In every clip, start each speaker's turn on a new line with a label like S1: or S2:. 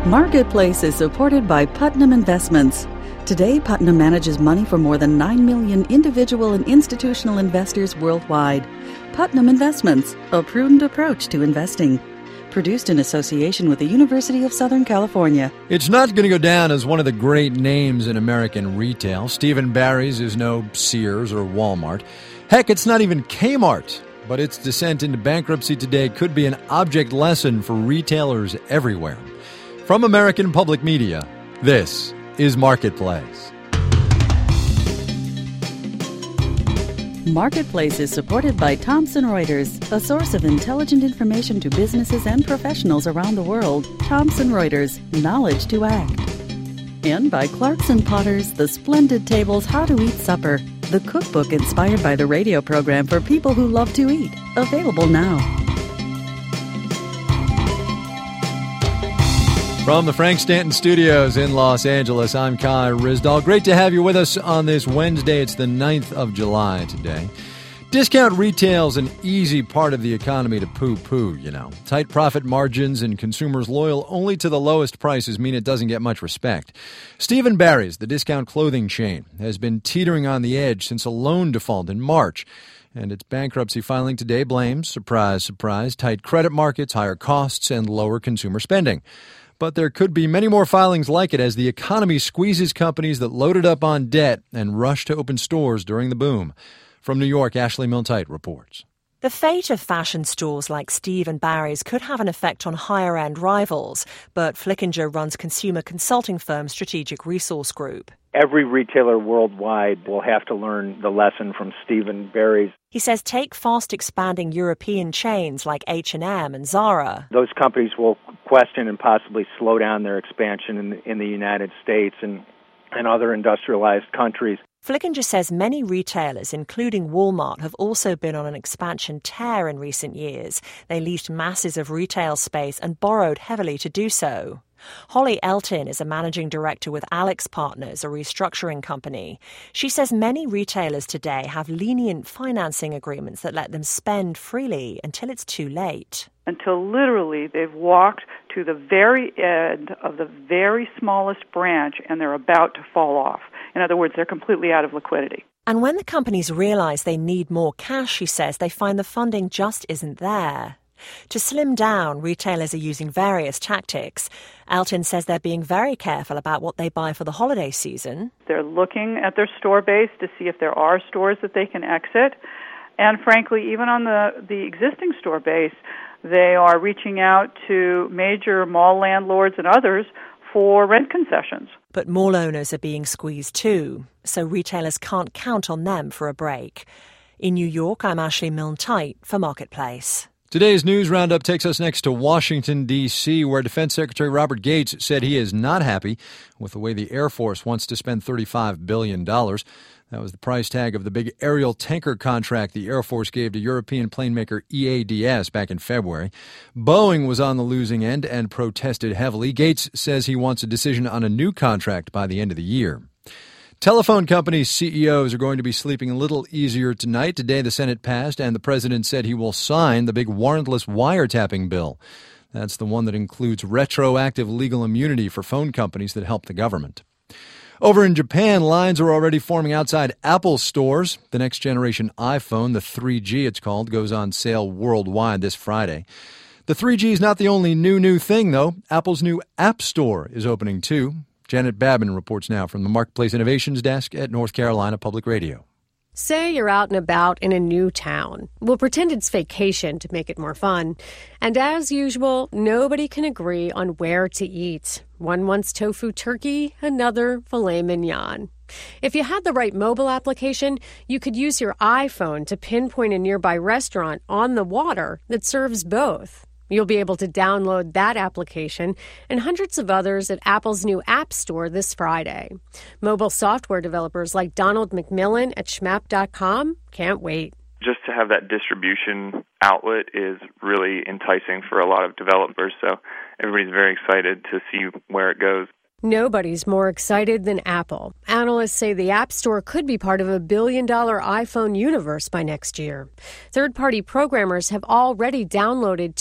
S1: Marketplace is supported by Putnam Investments. Today, Putnam manages money for more than 9 million individual and institutional investors worldwide. Putnam Investments, a prudent approach to investing. Produced in association with the University of Southern California.
S2: It's not going to go down as one of the great names in American retail. Stephen Barry's is no Sears or Walmart. Heck, it's not even Kmart. But its descent into bankruptcy today could be an object lesson for retailers everywhere. From American Public Media, this is Marketplace.
S1: Marketplace is supported by Thomson Reuters, a source of intelligent information to businesses and professionals around the world. Thomson Reuters, knowledge to act. And by Clarkson Potters, the splendid tables How to Eat Supper, the cookbook inspired by the radio program for people who love to eat. Available now.
S2: From the Frank Stanton Studios in Los Angeles, I'm Kai Ryssdal. Great to have you with us on this Wednesday. It's the 9th of July today. Discount retail's an easy part of the economy to poo-poo, you know. Tight profit margins and consumers loyal only to the lowest prices mean it doesn't get much respect. Stephen Barry's, the discount clothing chain, has been teetering on the edge since a loan default in March. And its bankruptcy filing today blames, surprise, surprise, tight credit markets, higher costs, and lower consumer spending. But there could be many more filings like it as the economy squeezes companies that loaded up on debt and rushed to open stores during the boom. From New York, Ashley Milne-Tyte reports.
S3: The fate of fashion stores like Steve & Barry's could have an effect on higher-end rivals. Bert Flickinger runs consumer consulting firm Strategic Resource Group.
S4: Every retailer worldwide will have to learn the lesson from Steve & Barry's.
S3: He says take fast-expanding European chains like H&M and Zara.
S4: Those companies will question and possibly slow down their expansion in the United States and other industrialized countries.
S3: Flickinger says many retailers, including Walmart, have also been on an expansion tear in recent years. They leased masses of retail space and borrowed heavily to do so. Holly Elton is a managing director with Alex Partners, a restructuring company. She says many retailers today have lenient financing agreements that let them spend freely until it's too late.
S5: Until literally they've walked to the very end of the very smallest branch and they're about to fall off. In other words, they're completely out of liquidity.
S3: And when the companies realize they need more cash, she says, they find the funding just isn't there. To slim down, retailers are using various tactics. Elton says they're being very careful about what they buy for the holiday season.
S5: They're looking at their store base to see if there are stores that they can exit. And frankly, even on the existing store base, they are reaching out to major mall landlords and others for rent concessions.
S3: But mall owners are being squeezed too, so retailers can't count on them for a break. In New York, I'm Ashley Milne-Tyte for Marketplace.
S2: Today's news roundup takes us next to Washington, D.C., where Defense Secretary Robert Gates said he is not happy with the way the Air Force wants to spend $35 billion. That was the price tag of the big aerial tanker contract the Air Force gave to European plane maker EADS back in February. Boeing was on the losing end and protested heavily. Gates says he wants a decision on a new contract by the end of the year. Telephone company CEOs are going to be sleeping a little easier tonight. Today, the Senate passed, and the president said he will sign the big warrantless wiretapping bill. That's the one that includes retroactive legal immunity for phone companies that help the government. Over in Japan, lines are already forming outside Apple stores. The next generation iPhone, the 3G it's called, goes on sale worldwide this Friday. The 3G is not the only new thing, though. Apple's new App Store is opening, too. Janet Babin reports now from the Marketplace Innovations Desk at North Carolina Public Radio.
S6: Say you're out and about in a new town. We'll pretend it's vacation to make it more fun. And as usual, nobody can agree on where to eat. One wants tofu turkey, another filet mignon. If you had the right mobile application, you could use your iPhone to pinpoint a nearby restaurant on the water that serves both. You'll be able to download that application and hundreds of others at Apple's new App Store this Friday. Mobile software developers like Donald McMillan at Schmap.com can't wait.
S7: Just to have that distribution outlet is really enticing for a lot of developers, so everybody's very excited to see where it goes.
S6: Nobody's more excited than Apple. Analysts say the App Store could be part of a billion-dollar iPhone universe by next year. Third-party programmers have already downloaded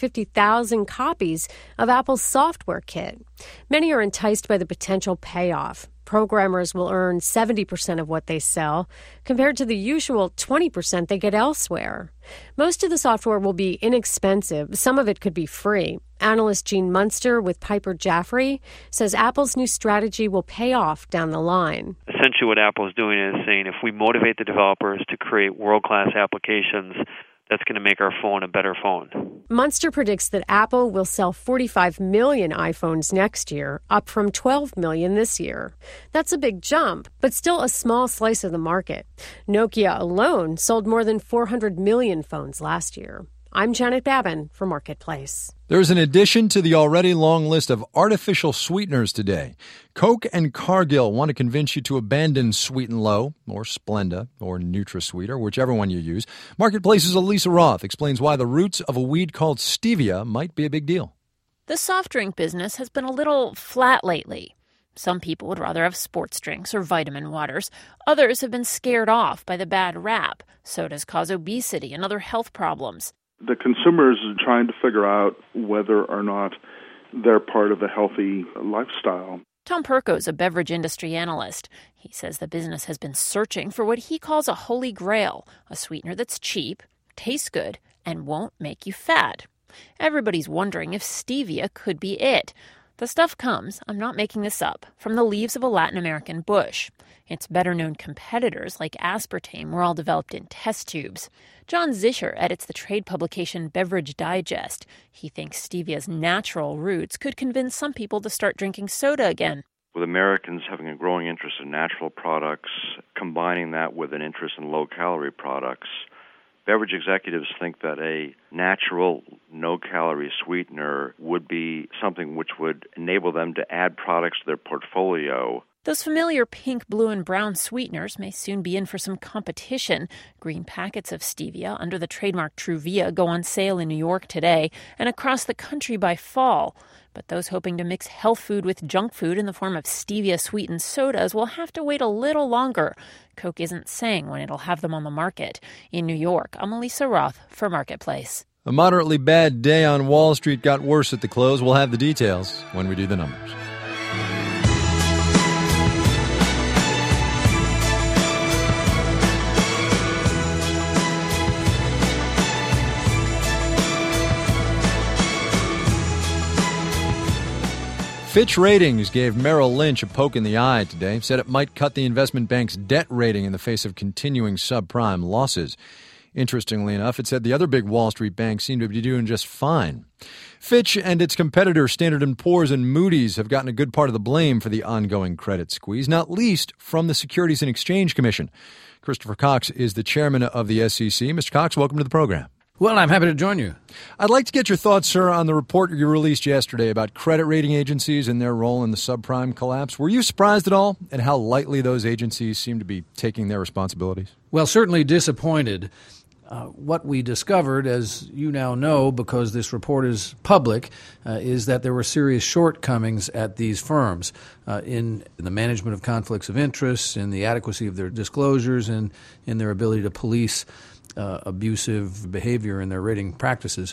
S6: 250,000 copies of Apple's software kit. Many are enticed by the potential payoff. Programmers will earn 70% of what they sell, compared to the usual 20% they get elsewhere. Most of the software will be inexpensive. Some of it could be free. Analyst Gene Munster with Piper Jaffray says Apple's new strategy will pay off down the line.
S8: Essentially what Apple is doing is saying if we motivate the developers to create world-class applications, that's going to make our phone a better phone.
S6: Munster predicts that Apple will sell 45 million iPhones next year, up from 12 million this year. That's a big jump, but still a small slice of the market. Nokia alone sold more than 400 million phones last year. I'm Janet Babin for Marketplace.
S2: There's an addition to the already long list of artificial sweeteners today. Coke and Cargill want to convince you to abandon Sweet and Low, or Splenda, or NutraSweet, or whichever one you use. Marketplace's Elisa Roth explains why the roots of a weed called stevia might be a big deal.
S9: The soft drink business has been a little flat lately. Some people would rather have sports drinks or vitamin waters. Others have been scared off by the bad rap. Sodas cause obesity and other health problems.
S10: The consumers are trying to figure out whether or not they're part of a healthy lifestyle.
S9: Tom Perko's a beverage industry analyst. He says the business has been searching for what he calls a holy grail, a sweetener that's cheap, tastes good, and won't make you fat. Everybody's wondering if stevia could be it. The stuff comes, I'm not making this up, from the leaves of a Latin American bush. Its better-known competitors, like aspartame, were all developed in test tubes. John Zischer edits the trade publication Beverage Digest. He thinks stevia's natural roots could convince some people to start drinking soda again.
S11: With Americans having a growing interest in natural products, combining that with an interest in low-calorie products, beverage executives think that a natural, no-calorie sweetener would be something which would enable them to add products to their portfolio.
S9: Those familiar pink, blue, and brown sweeteners may soon be in for some competition. Green packets of stevia under the trademark Truvia go on sale in New York today and across the country by fall. But those hoping to mix health food with junk food in the form of stevia-sweetened sodas will have to wait a little longer. Coke isn't saying when it'll have them on the market. In New York, I'm Elisa Roth for Marketplace.
S2: A moderately bad day on Wall Street got worse at the close. We'll have the details when we do the numbers. Fitch Ratings gave Merrill Lynch a poke in the eye today, said it might cut the investment bank's debt rating in the face of continuing subprime losses. Interestingly enough, it said the other big Wall Street banks seem to be doing just fine. Fitch and its competitors Standard & Poor's and Moody's have gotten a good part of the blame for the ongoing credit squeeze, not least from the Securities and Exchange Commission. Christopher Cox is the chairman of the SEC. Mr. Cox, welcome to the program.
S12: Well, I'm happy to join you.
S2: I'd like to get your thoughts, sir, on the report you released yesterday about credit rating agencies and their role in the subprime collapse. Were you surprised at all at how lightly those agencies seem to be taking their responsibilities?
S12: Well, certainly disappointed. What we discovered, as you now know, because this report is public, is that there were serious shortcomings at these firms in the management of conflicts of interest, in the adequacy of their disclosures, and in their ability to police abusive behavior in their rating practices.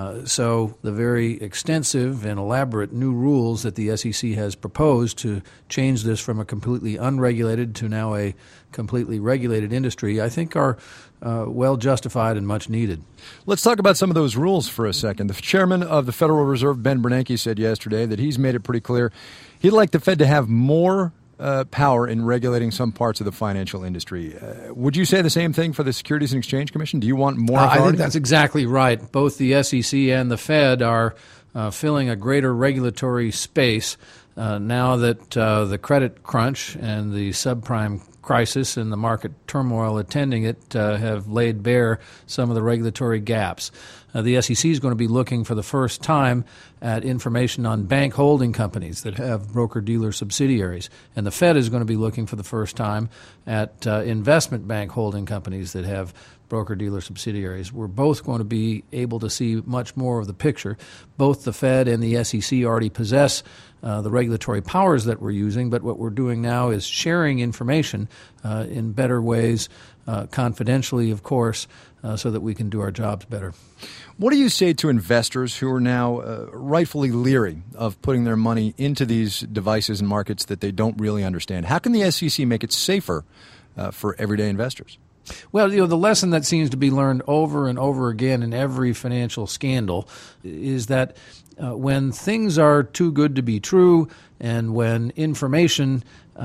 S12: So the very extensive and elaborate new rules that the SEC has proposed to change this from a completely unregulated to now a completely regulated industry, I think are well justified and much needed.
S2: Let's talk about some of those rules for a second. The chairman of the Federal Reserve, Ben Bernanke, said yesterday that he's made it pretty clear he'd like the Fed to have more power in regulating some parts of the financial industry. Would you say the same thing for the Securities and Exchange Commission? Do you want more authority?
S12: I think that's exactly right. Both the SEC and the Fed are filling a greater regulatory space now that the credit crunch and the subprime crisis and the market turmoil attending it have laid bare some of the regulatory gaps. The SEC is going to be looking for the first time at information on bank holding companies that have broker-dealer subsidiaries. And the Fed is going to be looking for the first time at investment bank holding companies that have broker-dealer subsidiaries. We're both going to be able to see much more of the picture. Both the Fed and the SEC already possess the regulatory powers that we're using, but what we're doing now is sharing information in better ways, confidentially, of course, so that we can do our jobs better.
S2: What do you say to investors who are now rightfully leery of putting their money into these devices and markets that they don't really understand? How can the SEC make it safer for everyday investors?
S12: Well, the lesson that seems to be learned over and over again in every financial scandal is that when things are too good to be true and when information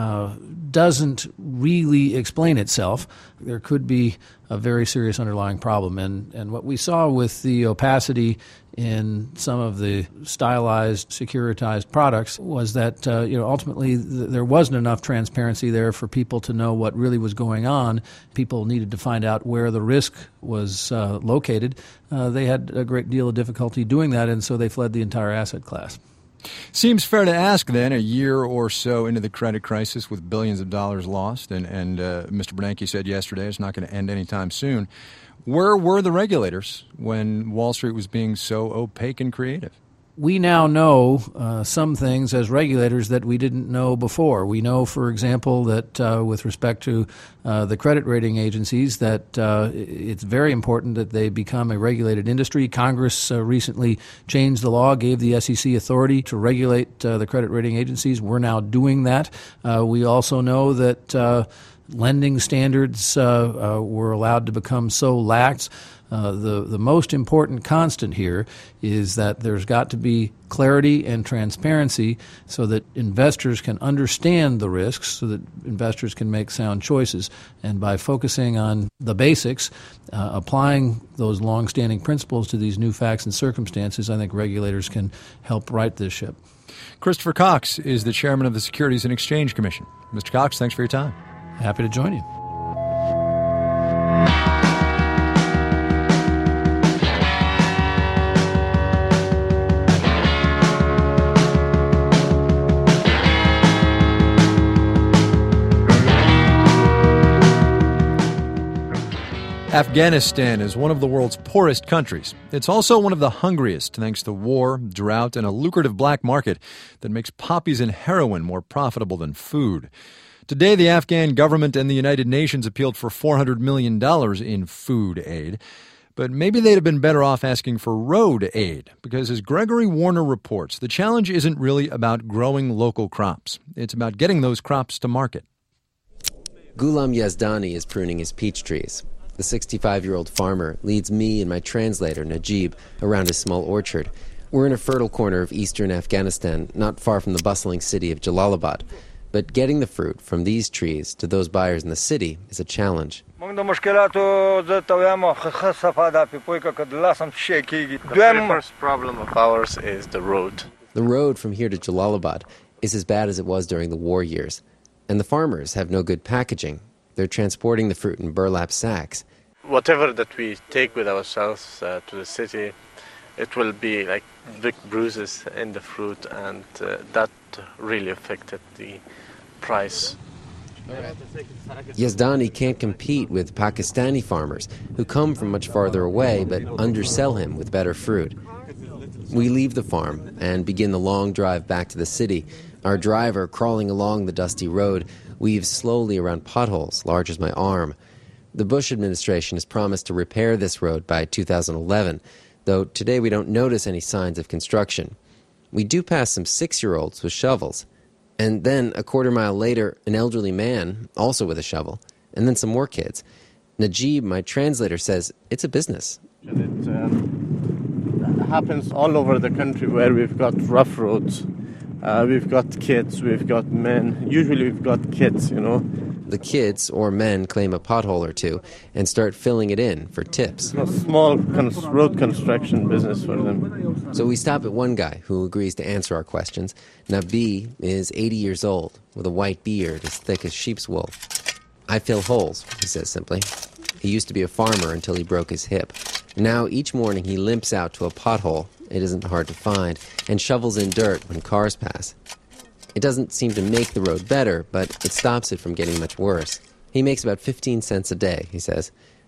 S12: doesn't really explain itself, there could be a very serious underlying problem. And what we saw with the opacity in some of the stylized, securitized products was that ultimately there wasn't enough transparency there for people to know what really was going on. People needed to find out where the risk was located. They had a great deal of difficulty doing that, and so they fled the entire asset class.
S2: Seems fair to ask, then, a year or so into the credit crisis with billions of dollars lost, and Mr. Bernanke said yesterday it's not going to end anytime soon. Where were the regulators when Wall Street was being so opaque and creative?
S12: We now know some things as regulators that we didn't know before. We know, for example, that with respect to the credit rating agencies, that it's very important that they become a regulated industry. Congress recently changed the law, gave the SEC authority to regulate the credit rating agencies. We're now doing that. We also know that lending standards were allowed to become so lax. The most important constant here is that there's got to be clarity and transparency so that investors can understand the risks, so that investors can make sound choices. And by focusing on the basics, applying those long-standing principles to these new facts and circumstances, I think regulators can help right this ship.
S2: Christopher Cox is the chairman of the Securities and Exchange Commission. Mr. Cox, thanks for your time.
S12: Happy to join you.
S2: Afghanistan is one of the world's poorest countries. It's also one of the hungriest thanks to war, drought, and a lucrative black market that makes poppies and heroin more profitable than food. Today, the Afghan government and the United Nations appealed for $400 million in food aid. But maybe they'd have been better off asking for road aid, because as Gregory Warner reports, the challenge isn't really about growing local crops. It's about getting those crops to market.
S13: Ghulam Yazdani is pruning his peach trees. The 65-year-old farmer leads me and my translator, Najib, around his small orchard. We're in a fertile corner of eastern Afghanistan, not far from the bustling city of Jalalabad. But getting the fruit from these trees to those buyers in the city is a challenge.
S14: The first problem of ours is the road.
S13: The road from here to Jalalabad is as bad as it was during the war years. And the farmers have no good packaging. They're transporting the fruit in burlap sacks.
S14: Whatever that we take with ourselves to the city, it will be like big bruises in the fruit, and that really affected the price.
S13: Yazdani can't compete with Pakistani farmers who come from much farther away but undersell him with better fruit. We leave the farm and begin the long drive back to the city. Our driver, crawling along the dusty road, weaves slowly around potholes large as my arm. The Bush administration has promised to repair this road by 2011, though today we don't notice any signs of construction. We do pass some 6-year-olds with shovels. And then, a quarter mile later, an elderly man, also with a shovel, and then some more kids. Najib, my translator, says it's a business.
S14: It happens all over the country where we've got rough roads. We've got kids, we've got men. Usually we've got kids,
S13: The kids, or men, claim a pothole or two and start filling it in for tips.
S14: A small road construction business for them.
S13: So we stop at one guy who agrees to answer our questions. Nabi is 80 years old, with a white beard as thick as sheep's wool. I fill holes, he says simply. He used to be a farmer until he broke his hip. Now each morning he limps out to a pothole, it isn't hard to find, and shovels in dirt when cars pass. It doesn't seem to make the road better, but it stops it from getting much worse. He makes about 15 cents a day, he says.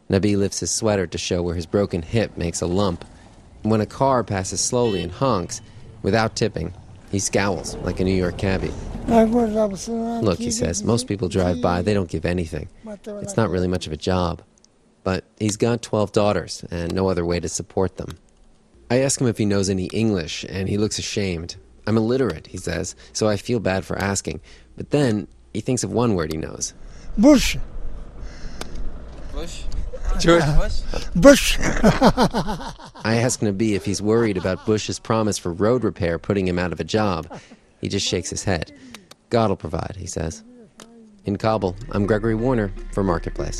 S13: Nabi lifts his sweater to show where his broken hip makes a lump. When a car passes slowly and honks, without tipping, he scowls like a New York cabbie. Look, he says, most people drive by, they don't give anything. It's not really much of a job. But he's got 12 daughters and no other way to support them. I ask him if he knows any English, and he looks ashamed. I'm illiterate, he says, so I feel bad for asking. But then he thinks of one word he knows.
S15: Bush.
S13: Bush?
S15: Bush.
S13: I ask Nabi if he's worried about Bush's promise for road repair putting him out of a job. He just shakes his head. God will provide, he says. In Kabul, I'm Gregory Warner for Marketplace.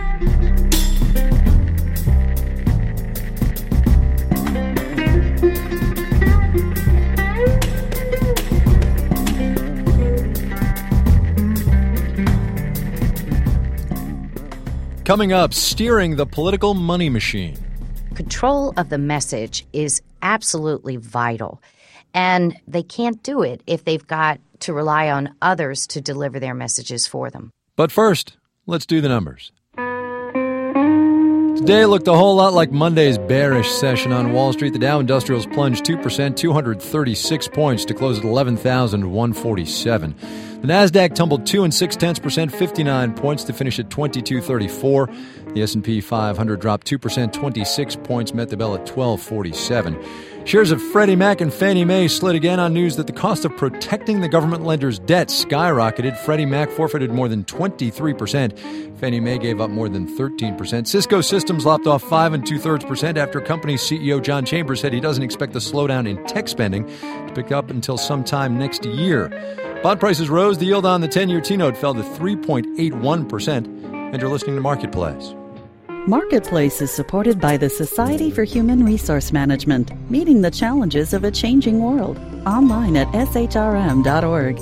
S2: Coming up, steering the political money machine.
S16: Control of the message is absolutely vital, and they can't do it if they've got to rely on others to deliver their messages for them.
S2: But first, let's do the numbers. Today looked a whole lot like Monday's bearish session on Wall Street. The Dow Industrials plunged 2%, 236 points to close at 11,147. The Nasdaq tumbled 2 0.6%, 59 points to finish at 2234. The S&P 500 dropped 2%, 26 points, met the bell at 1247. Shares of Freddie Mac and Fannie Mae slid again on news that the cost of protecting the government lender's debt skyrocketed. Freddie Mac forfeited more than 23%. Fannie Mae gave up more than 13%. Cisco Systems lopped off 5 2/3% after company CEO John Chambers said he doesn't expect the slowdown in tech spending to pick up until sometime next year. Bond prices rose. The yield on the 10-year T-note fell to 3.81%. And you're listening to Marketplace.
S1: Marketplace is supported by the Society for Human Resource Management, meeting the challenges of a changing world. Online at shrm.org.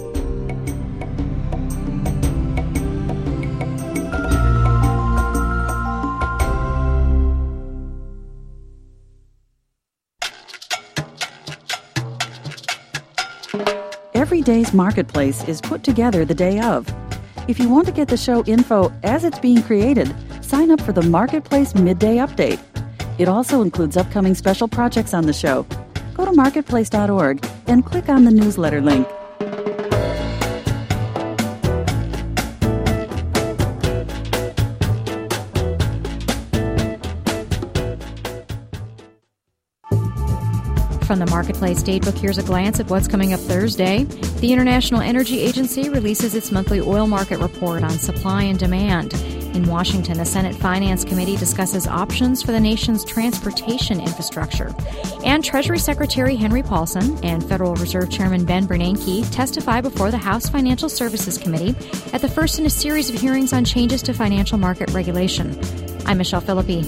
S1: Every day's Marketplace is put together the day of. If you want to get the show info as it's being created, sign up for the Marketplace Midday Update. It also includes upcoming special projects on the show. Go to marketplace.org and click on the newsletter link.
S17: From the Marketplace Datebook, here's a glance at what's coming up Thursday. The International Energy Agency releases its monthly oil market report on supply and demand. In Washington, the Senate Finance Committee discusses options for the nation's transportation infrastructure. And Treasury Secretary Henry Paulson and Federal Reserve Chairman Ben Bernanke testify before the House Financial Services Committee at the first in a series of hearings on changes to financial market regulation. I'm Michelle Philippi.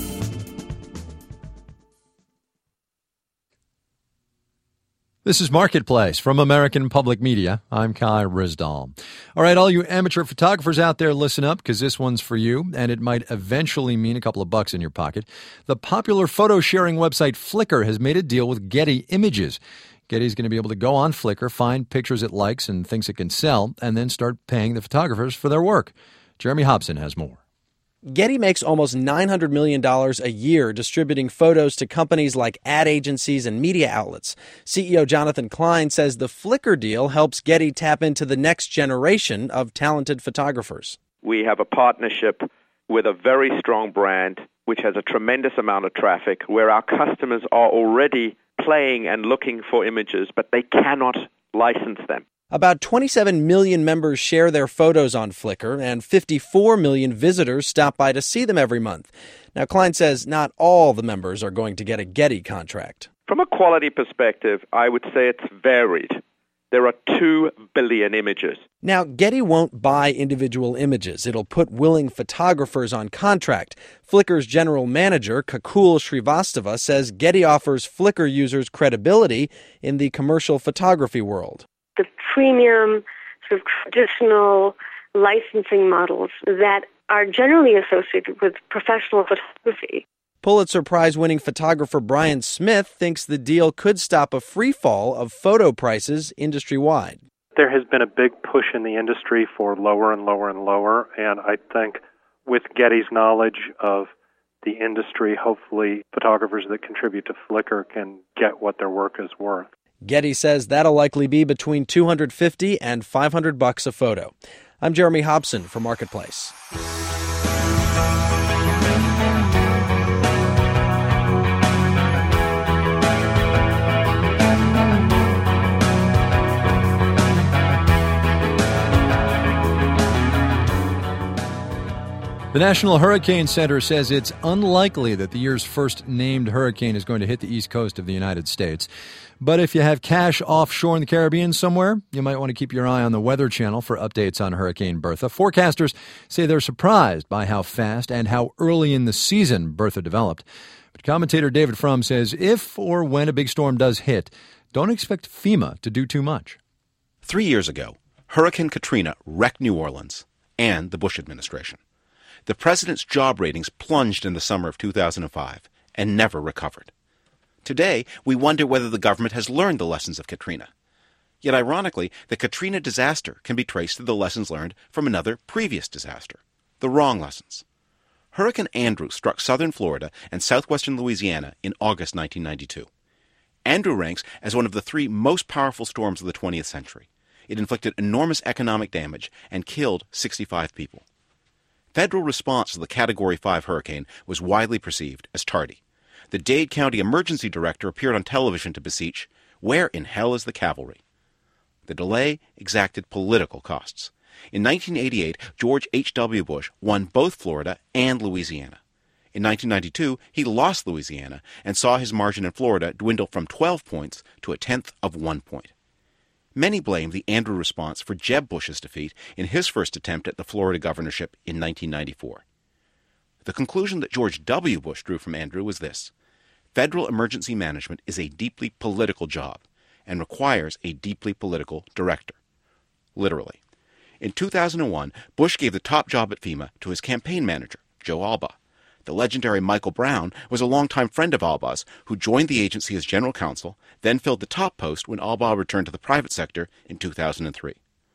S2: This is Marketplace from American Public Media. I'm Kai Rizdal. All right, all you amateur photographers out there, listen up, because this one's for you, and it might eventually mean a couple of bucks in your pocket. The popular photo-sharing website Flickr has made a deal with Getty Images. Getty's going to be able to go on Flickr, find pictures it likes and thinks it can sell, and then start paying the photographers for their work. Jeremy Hobson has more.
S18: Getty makes almost $900 million a year distributing photos to companies like ad agencies and media outlets. CEO Jonathan Klein says the Flickr deal helps Getty tap into the next generation of talented photographers.
S19: We have a partnership with a very strong brand which has a tremendous amount of traffic, where our customers are already playing and looking for images, but they cannot license them.
S18: About 27 million members share their photos on Flickr, and 54 million visitors stop by to see them every month. Now, Klein says not all the members are going to get a Getty contract.
S19: From a quality perspective, I would say it's varied. There are 2 billion images.
S18: Now, Getty won't buy individual images. It'll put willing photographers on contract. Flickr's general manager, Kakul Srivastava, says Getty offers Flickr users credibility in the commercial photography world.
S20: The premium, sort of traditional licensing models that are generally associated with professional photography.
S18: Pulitzer Prize-winning photographer Brian Smith thinks the deal could stop a free fall of photo prices industry-wide.
S21: There has been a big push in the industry for lower and lower and lower, and I think with Getty's knowledge of the industry, hopefully photographers that contribute to Flickr, can get what their work is worth.
S18: Getty says that'll likely be between $250 and $500 a photo. I'm Jeremy Hobson for Marketplace.
S2: The National Hurricane Center says it's unlikely that the year's first named hurricane is going to hit the east coast of the United States. But if you have cash offshore in the Caribbean somewhere, you might want to keep your eye on the Weather Channel for updates on Hurricane Bertha. Forecasters say they're surprised by how fast and how early in the season Bertha developed. But commentator David Frum says if or when a big storm does hit, don't expect FEMA to do too much.
S4: 3 years ago, Hurricane Katrina wrecked New Orleans and the Bush administration. The president's job ratings plunged in the summer of 2005 and never recovered. Today, we wonder whether the government has learned the lessons of Katrina. Yet ironically, the Katrina disaster can be traced to the lessons learned from another previous disaster, the wrong lessons. Hurricane Andrew struck southern Florida and southwestern Louisiana in August 1992. Andrew ranks as one of the 3 most powerful storms of the 20th century. It inflicted enormous economic damage and killed 65 people. Federal response to the Category 5 hurricane was widely perceived as tardy. The Dade County Emergency Director appeared on television to beseech, "Where in hell is the cavalry?" The delay exacted political costs. In 1988, George H.W. Bush won both Florida and Louisiana. In 1992, he lost Louisiana and saw his margin in Florida dwindle from 12 points to 1/10 of 1 point. Many blame the Andrew response for Jeb Bush's defeat in his first attempt at the Florida governorship in 1994. The conclusion that George W. Bush drew from Andrew was this: federal emergency management is a deeply political job and requires a deeply political director. Literally. In 2001, Bush gave the top job at FEMA to his campaign manager, Joe Albaugh. The legendary Michael Brown was a longtime friend of Albaugh's who joined the agency as general counsel, then filled the top post when Albaugh returned to the private sector in 2003.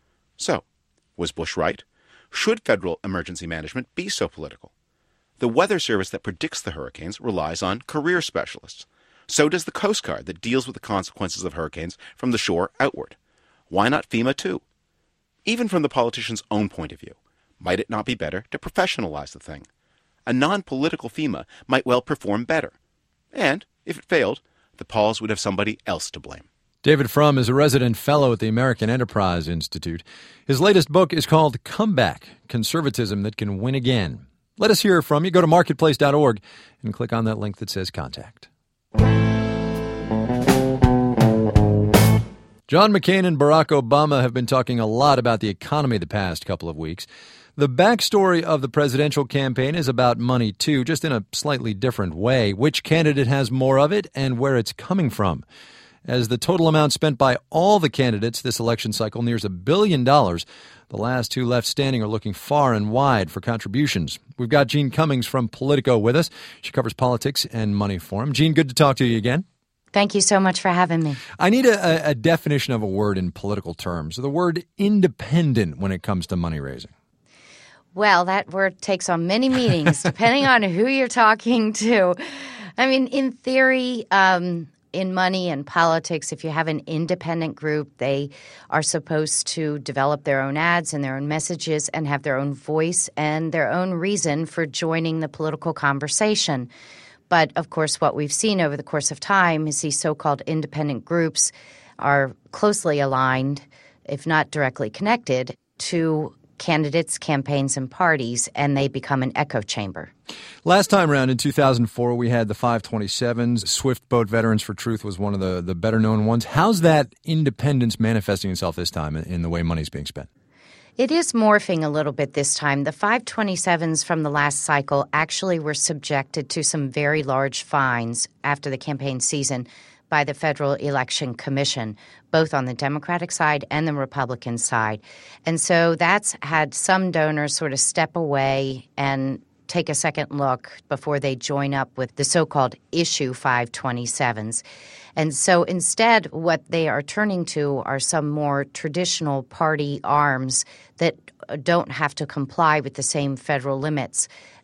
S4: So, was Bush right? Should federal emergency management be so political? The Weather Service that predicts the hurricanes relies on career specialists. So does the Coast Guard that deals with the consequences of hurricanes from the shore outward. Why not FEMA too? Even from the politician's own point of view, might it not be better to professionalize the thing? A non-political FEMA might well perform better. And, if it failed, the Pauls would have somebody else to blame.
S2: David Frum is a resident fellow at the American Enterprise Institute. His latest book is called Comeback: Conservatism That Can Win Again. Let us hear from you. Go to marketplace.org and click on that link that says Contact. John McCain and Barack Obama have been talking a lot about the economy the past couple of weeks. The backstory of the presidential campaign is about money, too, just in a slightly different way. Which candidate has more of it and where it's coming from? As the total amount spent by all the candidates this election cycle nears $1 billion, the last 2 left standing are looking far and wide for contributions. We've got Jean Cummings from Politico with us. She covers politics and money for him. Jean, good to talk to you again.
S16: Thank you so much for having me.
S2: I need a definition of a word in political terms. The word independent when it comes to money raising.
S16: Well, that word takes on many meanings depending on who you're talking to. I mean, in theory, in money and politics, if you have an independent group, they are supposed to develop their own ads and their own messages and have their own voice and their own reason for joining the political conversation. But, of course, what we've seen over the course of time is these so-called independent groups are closely aligned, if not directly connected, to candidates, campaigns, and parties, and they become an echo chamber.
S2: Last time around in 2004, we had the 527s. Swift Boat Veterans for Truth was one of the better-known ones. How's that independence manifesting itself this time in the way money's being spent?
S16: It is morphing a little bit this time. The 527s from the last cycle actually were subjected to some very large fines after the campaign season by the Federal Election Commission, both on the Democratic side and the Republican side. And so that's had some donors sort of step away and take a second look before they join up with the so-called issue 527s. And so instead, what they are turning to are some more traditional party arms that don't have to comply with the same federal limits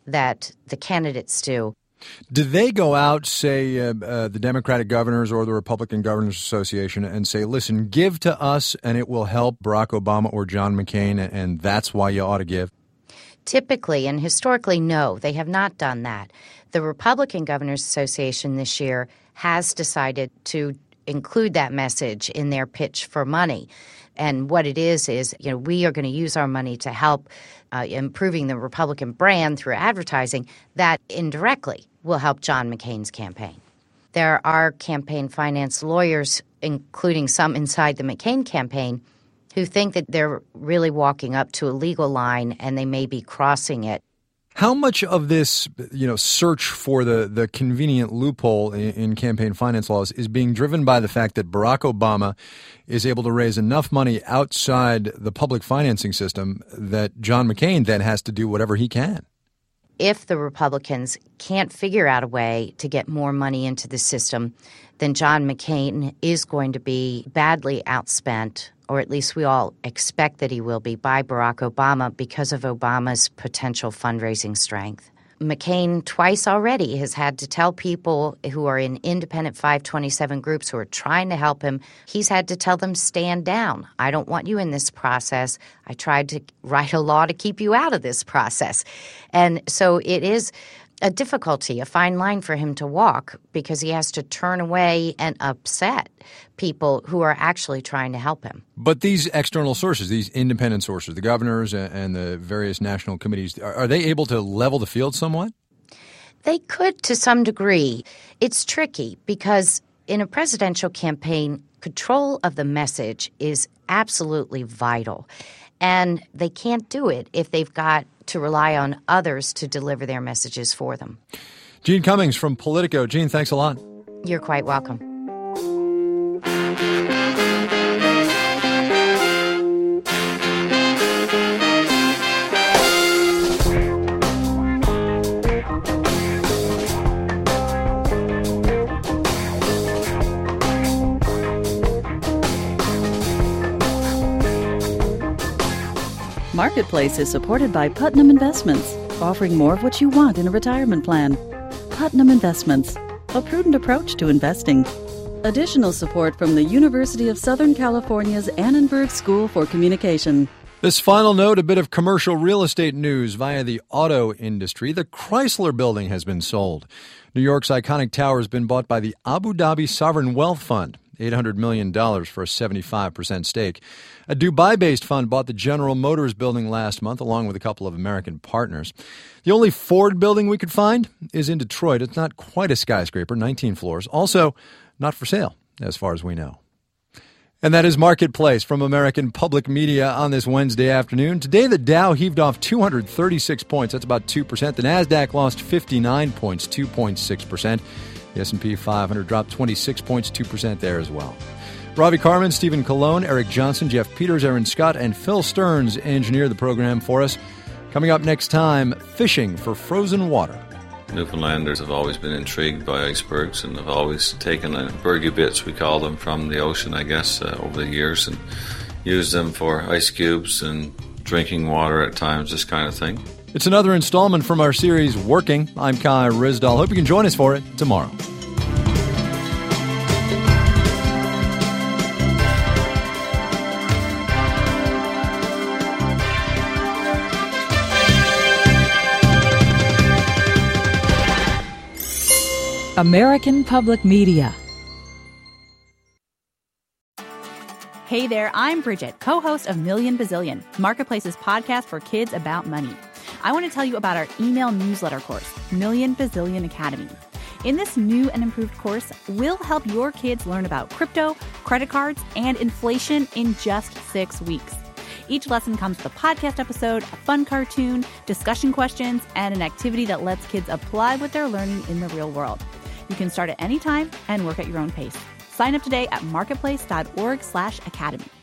S16: that the candidates do.
S2: Do they go out, say, the Democratic governors or the Republican Governors Association, and say, listen, give to us and it will help Barack Obama or John McCain, and that's why you ought to give?
S16: Typically and historically, no, they have not done that. The Republican Governors Association this year has decided to include that message in their pitch for money. And what it is, we are going to use our money to help improving the Republican brand through advertising that indirectly will help John McCain's campaign. There are campaign finance lawyers, including some inside the McCain campaign, who think that they're really walking up to a legal line and they may be crossing it.
S2: How much of this, search for the convenient loophole in campaign finance laws is being driven by the fact that Barack Obama is able to raise enough money outside the public financing system that John McCain then has to do whatever he can?
S16: If the Republicans can't figure out a way to get more money into the system, then John McCain is going to be badly outspent, or at least we all expect that he will be, by Barack Obama because of Obama's potential fundraising strength. McCain twice already has had to tell people who are in independent 527 groups who are trying to help him, he's had to tell them, stand down. I don't want you in this process. I tried to write a law to keep you out of this process. And so it is a difficulty, a fine line for him to walk, because he has to turn away and upset people who are actually trying to help him.
S2: But these external sources, these independent sources, the governors and the various national committees, are they able to level the field somewhat?
S16: They could to some degree. It's tricky because in a presidential campaign, control of the message is absolutely vital. And they can't do it if they've got to rely on others to deliver their messages for them.
S2: Jean Cummings from Politico. Jean, thanks a lot.
S16: You're quite welcome.
S1: Marketplace is supported by Putnam Investments, offering more of what you want in a retirement plan. Putnam Investments, a prudent approach to investing. Additional support from the University of Southern California's Annenberg School for Communication.
S2: This final note, a bit of commercial real estate news via the auto industry. The Chrysler Building has been sold. New York's iconic tower has been bought by the Abu Dhabi Sovereign Wealth Fund. $800 million for a 75% stake. A Dubai-based fund bought the General Motors building last month, along with a couple of American partners. The only Ford building we could find is in Detroit. It's not quite a skyscraper, 19 floors. Also, not for sale, as far as we know. And that is Marketplace from American Public Media on this Wednesday afternoon. Today, the Dow heaved off 236 points. That's about 2%. The Nasdaq lost 59 points, 2.6%. The S&P 500 dropped 26 points, 2% there as well. Ravi Carmen, Stephen Colon, Eric Johnson, Jeff Peters, Aaron Scott, and Phil Stearns engineer the program for us. Coming up next time, fishing for frozen water.
S5: Newfoundlanders have always been intrigued by icebergs and have always taken burgie bits, we call them, from the ocean, I guess, over the years, and used them for ice cubes and drinking water at times, this kind of thing.
S2: It's another installment from our series, Working. I'm Kai Ryssdal. Hope you can join us for it tomorrow.
S22: American Public Media.
S23: Hey there, I'm Bridget, co-host of Million Bazillion, Marketplace's podcast for kids about money. I want to tell you about our email newsletter course, Million Bazillion Academy. In this new and improved course, we'll help your kids learn about crypto, credit cards, and inflation in just 6 weeks. Each lesson comes with a podcast episode, a fun cartoon, discussion questions, and an activity that lets kids apply what they're learning in the real world. You can start at any time and work at your own pace. Sign up today at marketplace.org/academy.